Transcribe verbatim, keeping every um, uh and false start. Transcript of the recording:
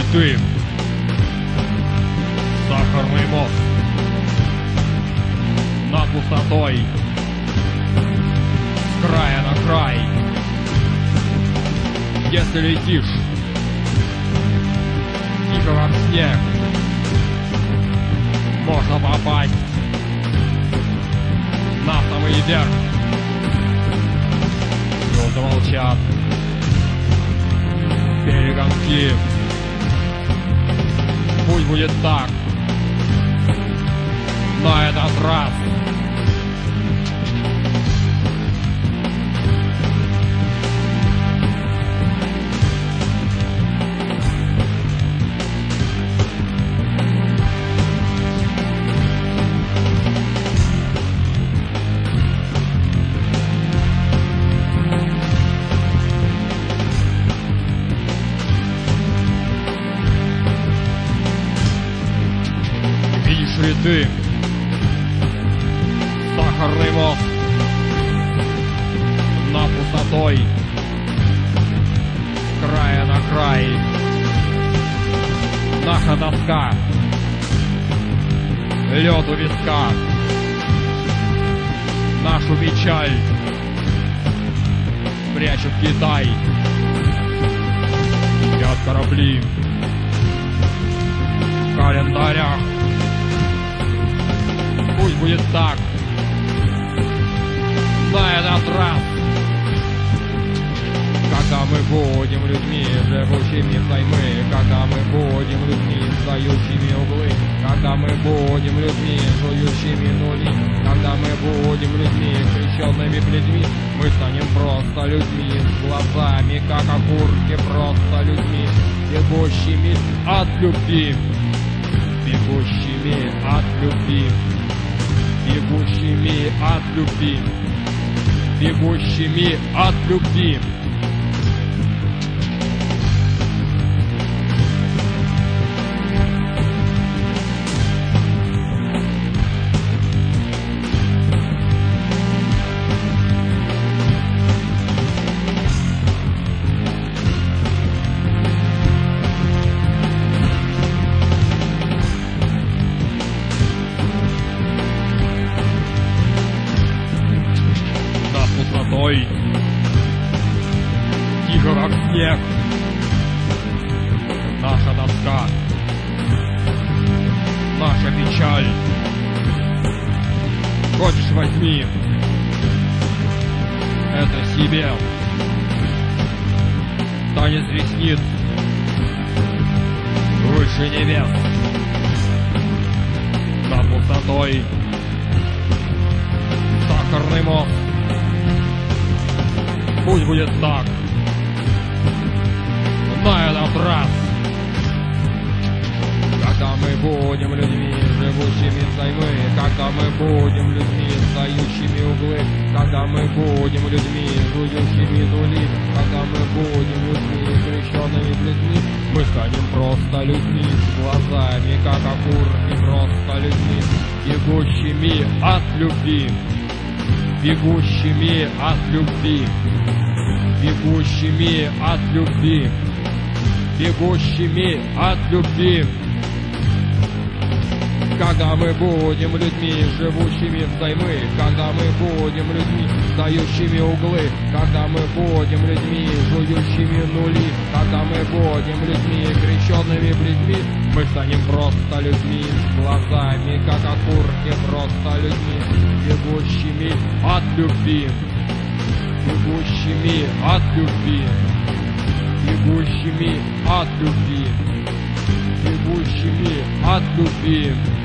черты. Сахарный мост над пустотой, с края на край. Если летишь тихо во снег, можно попасть на самый верх. Звезды молчат, перегонки. Пусть будет так на этот раз. Видишь ли ты сахарный мост над пустотой, с края на край? Наша доска, лед у виска, нашу печаль прячет Китай. Спят корабли в календарях. Пусть будет так на этот раз. Когда мы будем людьми, живущими в тайны, когда мы будем людьми, сдающими углы, когда мы будем людьми, жующими нули, когда мы будем людьми, крещенными плетьми, мы станем просто людьми, с глазами, как окурки, просто людьми, бегущими от любви, бегущими от любви, бегущими от любви, бегущими от любви. Пустотой, тихо как снег, наша доска, наша печаль. Хочешь, возьми это себе, танец ресниц выше небес. Над пустотой сахарный мост. Пусть будет так на этот раз. Когда мы будем людьми, живущими взаймы, когда мы будем людьми, сдающими углы, когда мы будем людьми, жующими нули, когда мы будем людьми, крещенными плетьми, мы станем просто людьми, с глазами, как окурки, просто людьми, бегущими от любви, бегущими от любви, бегущими от любви, бегущими от любви. Когда мы будем людьми, живущими взаймы, когда мы будем людьми, сдающими углы, когда мы будем людьми, жующими нули, когда мы будем людьми, крещенными плетьми, мы станем просто людьми, с глазами, как окурки, просто людьми, бегущими от любви, бегущими от любви, бегущими от любви, бегущими от любви.